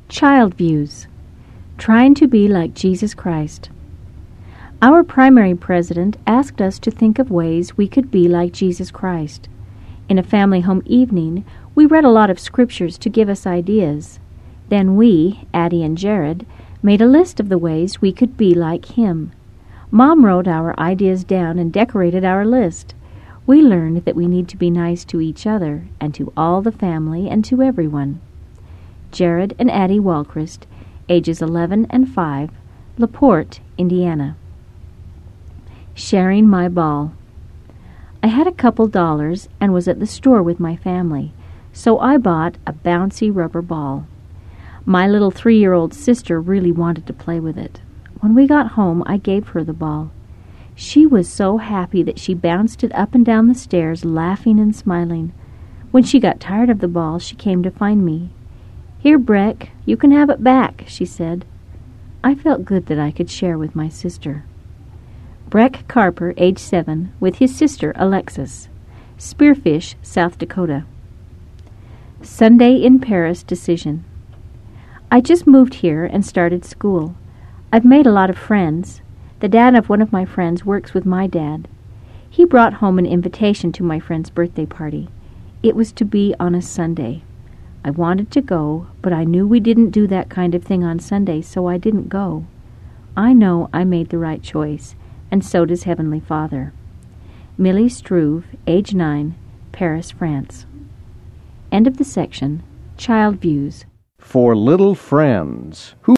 Child Views. Trying to be like Jesus Christ. Our primary president asked us to think of ways we could be like Jesus Christ. In a family home evening, we read a lot of scriptures to give us ideas. Then we, Addie and Jared, made a list of the ways we could be like him. Mom wrote our ideas down and decorated our list. We learned that we need to be nice to each other and to all the family and to everyone. Jared and Addie Walchrist, ages 11 and 5, LaPorte, Indiana. Sharing my ball. I had a couple dollars and was at the store with my family, so I bought a bouncy rubber ball. My little 3-year-old sister really wanted to play with it. When we got home, I gave her the ball. She was so happy that she bounced it up and down the stairs, laughing and smiling. When she got tired of the ball, she came to find me. "Here, Breck, you can have it back," she said. I felt good that I could share with my sister. Breck Carper, age 7, with his sister Alexis. Spearfish, South Dakota. Sunday in Paris decision. I just moved here and started school. I've made a lot of friends. The dad of one of my friends works with my dad. He brought home an invitation to my friend's birthday party. It was to be on a Sunday. I wanted to go, but I knew we didn't do that kind of thing on Sunday, so I didn't go. I know I made the right choice, and so does Heavenly Father. Millie Struve, age 9, Paris, France. End of the section. Child Views. For little friends. Who